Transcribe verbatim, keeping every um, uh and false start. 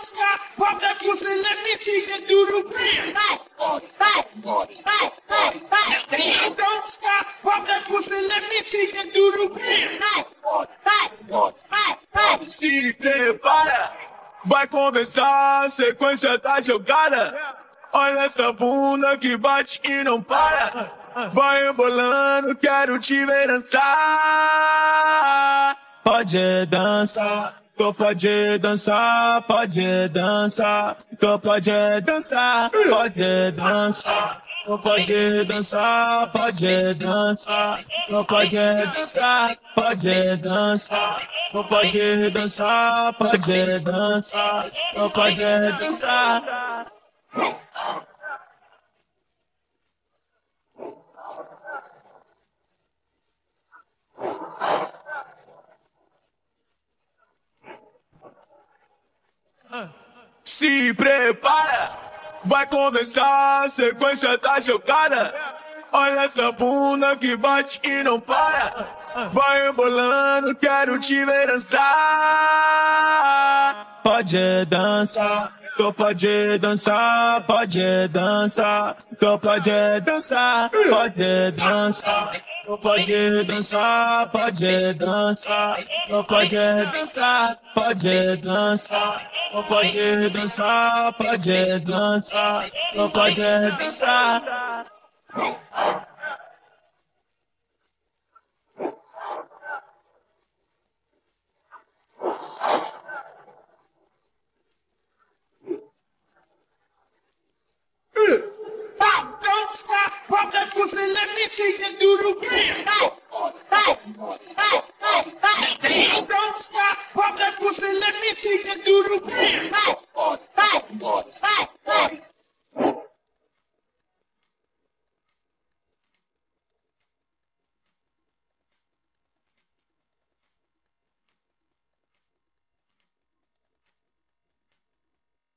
stop, pop that pussy, let me see you do the bend. Back, back, back, back, back. Don't stop, pop that pussy, let me see you do the bend. Back, back, back, back. Se prepara, vai começar a sequência da jogada. Olha essa bunda que bate e não para. Vai embolando, quero te ver dançar. Pode dançar, tu pode dançar, pode dançar, tu pode dançar, pode dançar. Tu pode dançar, pode dançar, tu pode dançar, pode dançar, tu pode dançar, pode dançar, tu pode dançar. Se prepara, vai começar a sequência da jogada. Olha essa bunda que bate e não para. Vai embolando, quero te ver dançar. Pode dançar, tu pode dançar, pode dançar, tu pode dançar, pode dançar. Tu pode dançar, pode dançar, tu pode dançar, pode dançar, tu pode dançar, pode dançar, tu pode dançar. Don't stop, pop that pussy, let me see you do the bend.